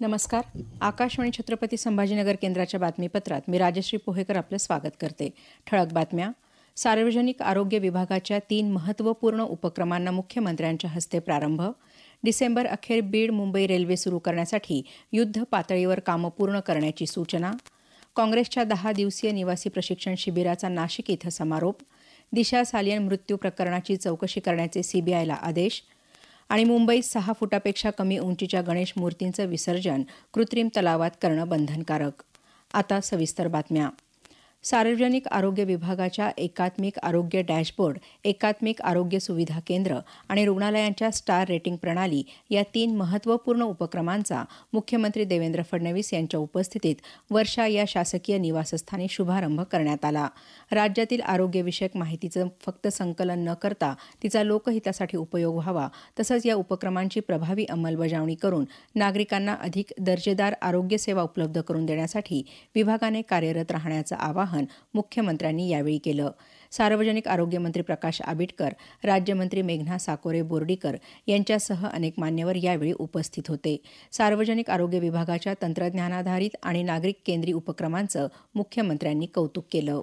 नमस्कार. आकाशवाणी छत्रपती संभाजीनगर केंद्राच्या बातमीपत्रात मी राजश्री पोहेकर आपलं स्वागत करते. ठळक बातम्या. सार्वजनिक आरोग्य विभागाच्या 3 महत्त्वपूर्ण उपक्रमांना मुख्यमंत्र्यांच्या हस्ते प्रारंभ. डिसेंबर अखेर बीड मुंबई रेल्वे सुरू करण्यासाठी युद्ध पातळीवर कामं पूर्ण करण्याची सूचना. काँग्रेसच्या 10 दिवसीय निवासी प्रशिक्षण शिबिराचा नाशिक इथं समारोप. दिशा सालियन मृत्यू प्रकरणाची चौकशी करण्याचे सीबीआयला आदेश. आणि मुंबईत 6 फुटापेक्षा कमी उंचीच्या गणेश मूर्तींचं विसर्जन कृत्रिम तलावात करणं बंधनकारक. आता सविस्तर बातम्या. सार्वजनिक आरोग्य विभागाच्या एकात्मिक आरोग्य डॅशबोर्ड, एकात्मिक आरोग्य सुविधा केंद्र आणि रुग्णालयांच्या स्टार रेटिंग प्रणाली या 3 महत्त्वपूर्ण उपक्रमांचा मुख्यमंत्री देवेंद्र फडणवीस यांच्या उपस्थितीत वर्षा या शासकीय निवासस्थानी शुभारंभ करण्यात आला. राज्यातील आरोग्यविषयक माहितीचं फक्त संकलन न करता तिचा लोकहितासाठी उपयोग व्हावा, तसंच या उपक्रमांची प्रभावी अंमलबजावणी करून नागरिकांना अधिक दर्जेदार आरोग्यसेवा उपलब्ध करून देण्यासाठी विभागाने कार्यरत राहण्याचं आवाहन मुख्यमंत्र्यांनी यावेळी केलं. सार्वजनिक आरोग्यमंत्री प्रकाश आबिटकर, राज्यमंत्री मेघना साकोरे बोर्डीकर यांच्यासह अनेक मान्यवर यावेळी उपस्थित होते. सार्वजनिक आरोग्य विभागाच्या तंत्रज्ञानाधारित आणि नागरिक केंद्री उपक्रमांचं मुख्यमंत्र्यांनी कौतुक केलं.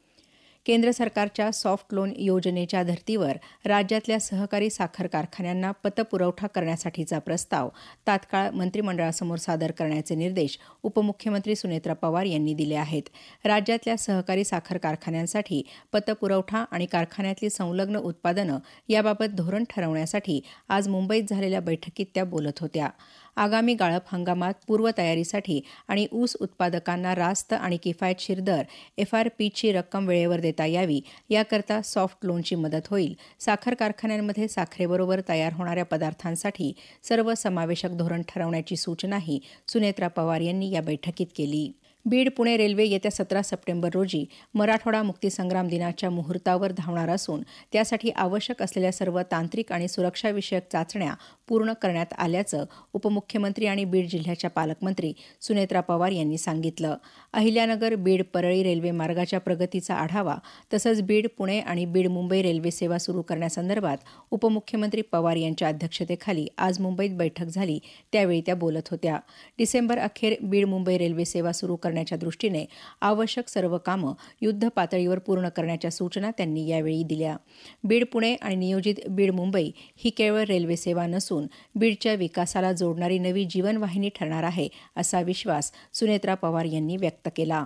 केंद्र सरकारच्या सॉफ्ट लोन योजनेच्या धर्तीवर राज्यातल्या सहकारी साखर कारखान्यांना पतपुरवठा करण्यासाठीचा प्रस्ताव तात्काळ मंत्रिमंडळासमोर सादर करण्याचे निर्देश उपमुख्यमंत्री सुनेत्रा पवार यांनी दिले आहेत. राज्यातल्या सहकारी साखर कारखान्यांसाठी पतपुरवठा आणि कारखान्यातली संलग्न उत्पादनं याबाबत धोरण ठरवण्यासाठी आज मुंबईत झालेल्या बैठकीत त्या बोलत होत्या. आगामी गाळप हंगामात पूर्वतयारीसाठी आणि ऊस उत्पादकांना रास्त आणि किफायतशीर दर FRPची रक्कम वेळेवर देता यावी याकरता सॉफ्ट लोनची मदत होईल. साखर कारखान्यांमध्ये साखरेबरोबर तयार होणाऱ्या पदार्थांसाठी सर्वसमावेशक धोरण ठरवण्याची सूचनाही सुनेत्रा पवार यांनी या बैठकीत केली. बीड पुणे रेल्वे येत्या 17 सप्टेंबर रोजी मराठवाडा मुक्तीसंग्राम दिनाच्या मुहूर्तावर धावणार असून त्यासाठी आवश्यक असलेल्या सर्व तांत्रिक आणि सुरक्षाविषयक चाचण्या पूर्ण करण्यात आल्याचं उपमुख्यमंत्री आणि बीड जिल्ह्याच्या पालकमंत्री सुनेत्रा पवार यांनी सांगितलं. अहिल्यानगर बीड परळी रेल्वे मार्गाच्या प्रगतीचा आढावा तसंच बीड पुणे आणि बीड मुंबई रेल्वे सेवा सुरू करण्यासंदर्भात उपमुख्यमंत्री पवार यांच्या अध्यक्षतेखाली आज मुंबईत बैठक झाली, त्यावेळी त्या बोलत होत्या. डिसेंबर अखेर बीड मुंबई रेल्वे सेवा सुरू करण्याच्या दृष्टीने आवश्यक सर्व कामं युद्ध पातळीवर पूर्ण करण्याच्या सूचना त्यांनी यावेळी दिल्या. बीड पुणे आणि नियोजित बीड मुंबई ही केवळ रेल्वे सेवा नसून बीडच्या विकासाला जोडणारी नवी जीवनवाहिनी ठरणार आहे, असा विश्वास सुनेत्रा पवार यांनी व्यक्त केला.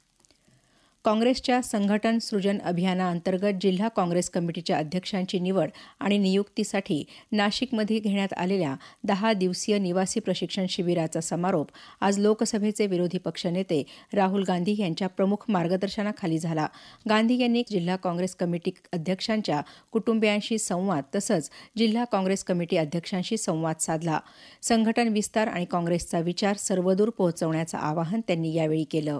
काँग्रेसच्या संघटन सृजन अभियानाअंतर्गत जिल्हा काँग्रेस कमिटीच्या अध्यक्षांची निवड आणि नियुक्तीसाठी नाशिकमध्ये घेण्यात आलेल्या 10 दिवसीय निवासी प्रशिक्षण शिबिराचा समारोप आज लोकसभेचे विरोधी पक्षनेते राहुल गांधी यांच्या प्रमुख मार्गदर्शनाखाली झाला. गांधी यांनी जिल्हा काँग्रेस कमिटी अध्यक्षांच्या कुटुंबियांशी संवाद तसंच जिल्हा काँग्रेस कमिटी अध्यक्षांशी संवाद साधला. संघटन विस्तार आणि काँग्रेसचा विचार सर्वदूर पोहोचवण्याचं आवाहन त्यांनी यावेळी केलं.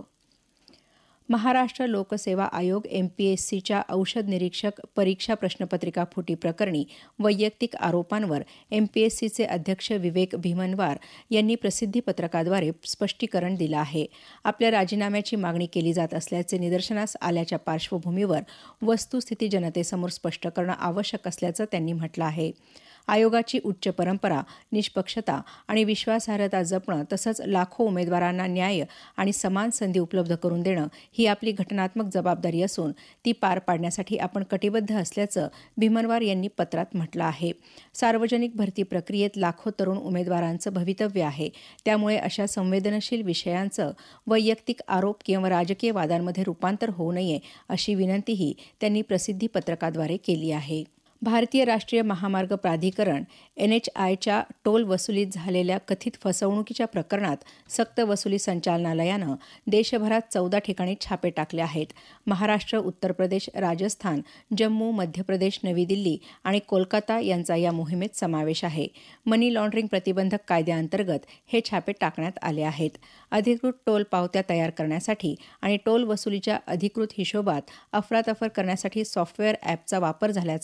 महाराष्ट्र लोकसेवा आयोग MPSCच्या औषध निरीक्षक परीक्षा प्रश्नपत्रिका फुटी प्रकरणी वैयक्तिक आरोपांवर MPSCचे अध्यक्ष विवेक भीमनवार यांनी प्रसिद्धीपत्रकाद्वारे स्पष्टीकरण दिलं आहे. आपल्या राजीनाम्याची मागणी केली जात असल्याचे निदर्शनास आल्याच्या पार्श्वभूमीवर वस्तुस्थिती जनतेसमोर स्पष्ट करणं आवश्यक असल्याचं त्यांनी म्हटलं आहे. आयोगाची उच्च परंपरा, निष्पक्षता आणि विश्वासार्हता जपणं तसंच लाखो उमेदवारांना न्याय आणि समान संधी उपलब्ध करून देणं ही आपली घटनात्मक जबाबदारी असून ती पार पाडण्यासाठी आपण कटिबद्ध असल्याचं भीमनवार यांनी पत्रात म्हटलं आहे. सार्वजनिक भरती प्रक्रियेत लाखो तरुण उमेदवारांचं भवितव्य आहे. त्यामुळे अशा संवेदनशील विषयांचं वैयक्तिक आरोप किंवा राजकीय वादांमध्ये रूपांतर होऊ नये, अशी विनंतीही त्यांनी प्रसिद्धीपत्रकाद्वारे केली आहे. भारतीय राष्ट्रीय महामार्ग प्राधिकरण NHAIच्या टोल वसुलीत झालेल्या कथित फसवणुकीच्या प्रकरणात सक्तवसुली संचालनालयानं देशभरात 14 ठिकाणी छापे टाकले आहेत. महाराष्ट्र, उत्तर प्रदेश, राजस्थान, जम्मू, मध्य प्रदेश, नवी दिल्ली आणि कोलकाता यांचा या मोहिमेत समावेश आहे. मनी लॉन्ड्रिंग प्रतिबंधक कायद्याअंतर्गत हे छापे टाकण्यात आले आहेत. अधिकृत टोल पावत्या तयार करण्यासाठी आणि टोल वसुलीच्या अधिकृत हिशोबात अफरातफर करण्यासाठी सॉफ्टवेअर ॲपचा वापर झाल्याचा आरोप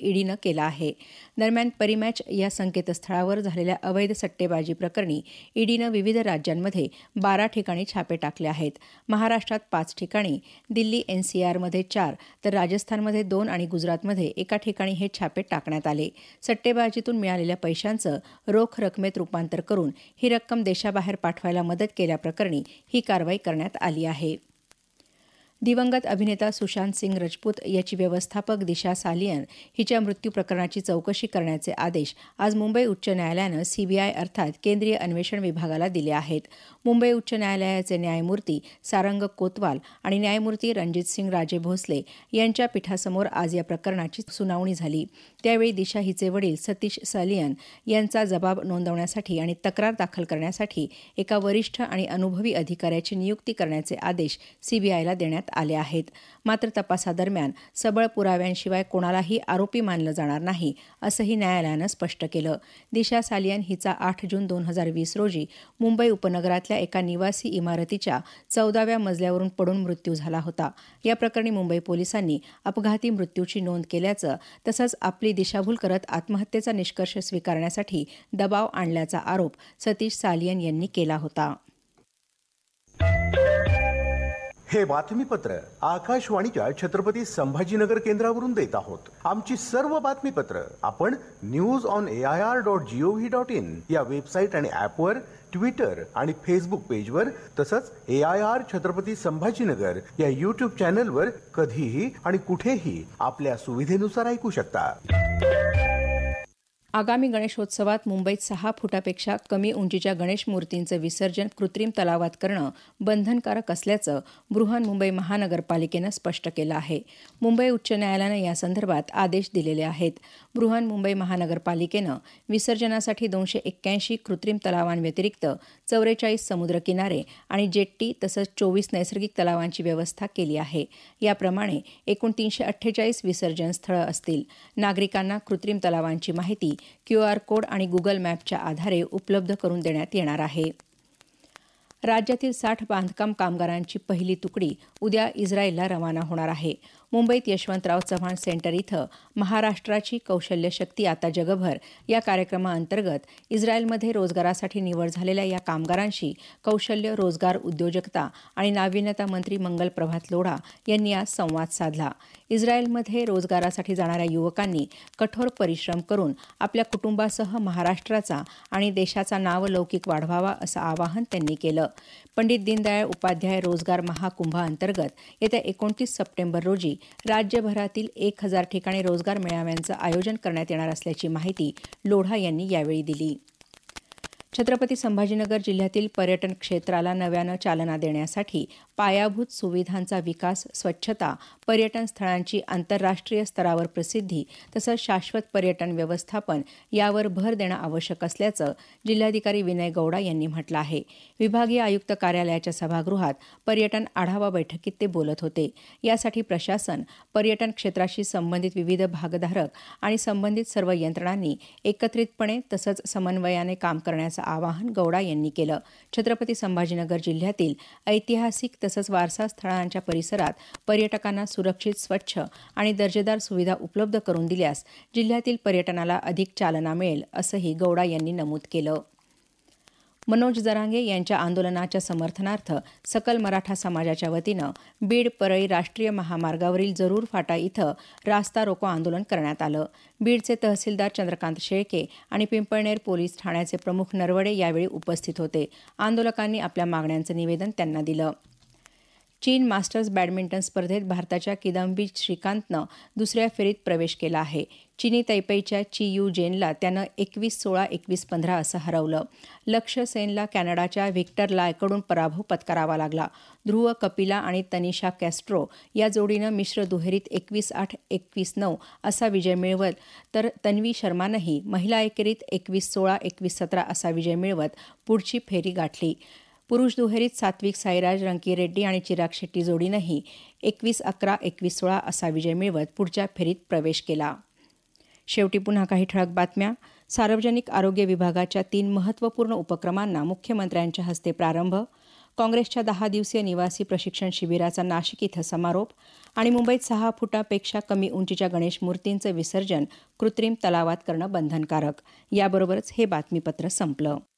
ईडीनं केला आहे. दरम्यान परिमॅच या संकेतस्थळावर झालेल्या अवैध सट्टेबाजी प्रकरणी ईडीनं विविध राज्यांमध्ये 12 ठिकाणी छापे टाकले आहेत. महाराष्ट्रात 5 ठिकाणी, दिल्ली एनसीआरमध्ये 4 तर राजस्थानमध्ये 2 आणि गुजरातमध्ये एका ठिकाणी हे छापे टाकण्यात आले. सट्टेबाजीतून मिळालेल्या पैशांचं रोख रकमेत रूपांतर करून ही रक्कम देशाबाहेर पाठवायला मदत केल्याप्रकरणी ही कारवाई करण्यात आली आहे. दिवंगत अभिनेता सुशांत सिंग राजपूत याची व्यवस्थापक दिशा सालियन हिच्या मृत्यू प्रकरणाची चौकशी करण्याचे आदेश आज मुंबई उच्च न्यायालयानं सीबीआय अर्थात केंद्रीय अन्वेषण विभागाला दिले आहेत. मुंबई उच्च न्यायालयाचे न्यायमूर्ती सारंग कोतवाल आणि न्यायमूर्ती रणजित सिंग राजे भोसले यांच्या पीठासमोर आज या प्रकरणाची सुनावणी झाली. त्यावेळी दिशा हिचे वडील सतीश सालियन यांचा जबाब नोंदवण्यासाठी आणि तक्रार दाखल करण्यासाठी एका वरिष्ठ आणि अनुभवी अधिकाऱ्याची नियुक्ती करण्याचे आदेश सीबीआयला देण्यात आले आहेत. मात्र तपासादरम्यान सबळ पुराव्यांशिवाय कोणालाही आरोपी मानलं जाणार नाही, असंही न्यायालयानं स्पष्ट केलं. दिशा सालियन हिचा 8 जून 2020 रोजी मुंबई उपनगरातल्या एका निवासी इमारतीच्या 14व्या मजल्यावरून पडून मृत्यू झाला होता. या प्रकरणी मुंबई पोलिसांनी अपघाती मृत्यूची नोंद केल्याचं तसंच आपली दिशाभूल करत आत्महत्येचा निष्कर्ष स्वीकारण्यासाठी दबाव आणल्याचा आरोप सतीश सालियन यांनी केला होता. हे बातमीपत्र आकाशवाणीच्या छत्रपती संभाजीनगर केंद्रावरून देत आहोत. आमची सर्व बातमीपत्र आपण news.air.gov.in या वेबसाईट आणि ॲपवर, ट्विटर आणि फेसबुक पेजवर तसंच AIR छत्रपती संभाजीनगर या यूट्यूब चॅनलवर कधीही आणि कुठेही आपल्या सुविधेनुसार ऐकू शकता. आगामी गणेशोत्सवात मुंबईत 6 फुटापेक्षा कमी उंचीच्या गणेश मूर्तींचं विसर्जन कृत्रिम तलावात करणं बंधनकारक असल्याचं बृहन्मुंबई महानगरपालिकेनं स्पष्ट केलं आहे. मुंबई उच्च न्यायालयानं यासंदर्भात आदेश दिलेले आहेत. बृहन्मुंबई महानगरपालिकेनं विसर्जनासाठी 281 कृत्रिम तलावांव्यतिरिक्त 44 समुद्रकिनारे आणि जेट्टी तसंच 24 नैसर्गिक तलावांची व्यवस्था केली आहे. याप्रमाणे एकूण 348 विसर्जन स्थळं असतील. नागरिकांना कृत्रिम तलावांची माहिती QR कोड आणि गुगल मॅपच्या आधारे उपलब्ध करून देण्यात येणार आहे. राज्यातील 60 बांधकाम कामगारांची पहिली तुकडी उद्या इस्रायलला रवाना होणार आहे. मुंबईत यशवंतराव चव्हाण सेंटर इथं महाराष्ट्राची कौशल्य शक्ती आता जगभर या कार्यक्रमाअंतर्गत इस्रायलमध्ये रोजगारासाठी निवड झालेल्या या कामगारांशी कौशल्य, रोजगार, उद्योजकता आणि नाविन्यता मंत्री मंगल प्रभात लोढा यांनी आज संवाद साधला. इस्रायलमध्ये रोजगारासाठी जाणाऱ्या युवकांनी कठोर परिश्रम करून आपल्या कुटुंबासह महाराष्ट्राचा आणि देशाचा नावलौकिक वाढवावा असं आवाहन त्यांनी केलं. पंडित दीनदयाळ उपाध्याय रोजगार महाकुंभाअंतर्गत येत्या 29 सप्टेंबर रोजी राज्यभरातील 1000 ठिकाणी रोजगार मेळाव्यांचं आयोजन करण्यात येणार असल्याची माहिती लोढा यांनी यावेळी दिली. छत्रपती संभाजीनगर जिल्ह्यातील पर्यटन क्षेत्राला नव्यानं चालना देण्यासाठी पायाभूत सुविधांचा विकास, स्वच्छता, पर्यटन स्थळांची आंतरराष्ट्रीय स्तरावर प्रसिद्धी तसंच शाश्वत पर्यटन व्यवस्थापन यावर भर देणं आवश्यक असल्याचं जिल्हाधिकारी विनय गौडा यांनी म्हटलं आहे. विभागीय आयुक्त कार्यालयाच्या सभागृहात पर्यटन आढावा बैठकीत ते बोलत होते. यासाठी प्रशासन, पर्यटन क्षेत्राशी संबंधित विविध भागधारक आणि संबंधित सर्व यंत्रणांनी एकत्रितपणे तसंच समन्वयाने काम करण्याचं आवाहन गौडा यांनी केलं. छत्रपती संभाजीनगर जिल्ह्यातील ऐतिहासिक तसंच वारसा स्थळांच्या परिसरात पर्यटकांना सुरक्षित, स्वच्छ आणि दर्जेदार सुविधा उपलब्ध करून दिल्यास जिल्ह्यातील पर्यटनाला अधिक चालना मिळेल असंही गौडा यांनी नमूद केलं. मनोज जरांगे यांच्या आंदोलनाच्या समर्थनार्थ सकल मराठा समाजाच्या वतीनं बीड परळी राष्ट्रीय महामार्गावरील जरूर फाटा इथं रास्ता रोको आंदोलन करण्यात आलं. बीडचे तहसीलदार चंद्रकांत शेळके आणि पिंपळनेर पोलीस ठाण्याचे प्रमुख नरवडे यावेळी उपस्थित होते. आंदोलकांनी आपल्या मागण्यांचं निवेदन त्यांना दिलं. चीन मास्टर्स बॅडमिंटन स्पर्धेत भारताच्या किदंबी श्रीकांतनं दुसऱ्या फेरीत प्रवेश केला आहे. चीनी तैपैच्या ची यू जेनला त्यानं 21-16, 21-15 असं हरवलं. लक्ष्य सेनला कॅनडाच्या व्हिक्टर लायकडून पराभव पत्करावा लागला. ध्रुव कपिला आणि तनिषा कॅस्ट्रो या जोडीनं मिश्र दुहेरीत 21-8, 21-9 असा विजय मिळवत तर तन्वी शर्मानंही महिला एकेरीत 21-16, 21-17 असा विजय मिळवत पुढची फेरी गाठली. पुरुष दुहेरीत सात्विक साईराज, रंकीरेड्डी आणि चिराग शेट्टी जोडीनंही 21-11, 21-16 असा विजय मिळवत पुढच्या फेरीत प्रवेश केला. शेवटी पुन्हा काही ठळक बातम्या. सार्वजनिक आरोग्य विभागाच्या 3 महत्त्वपूर्ण उपक्रमांना मुख्यमंत्र्यांच्या हस्ते प्रारंभ. काँग्रेसच्या 10 दिवसीय निवासी प्रशिक्षण शिबिराचा नाशिक इथं समारोप आणि मुंबईत 6 फुटापेक्षा कमी उंचीच्या गणेश मूर्तींचं विसर्जन कृत्रिम तलावात करणं बंधनकारक. याबरोबरच हे बातमीपत्र संपलं.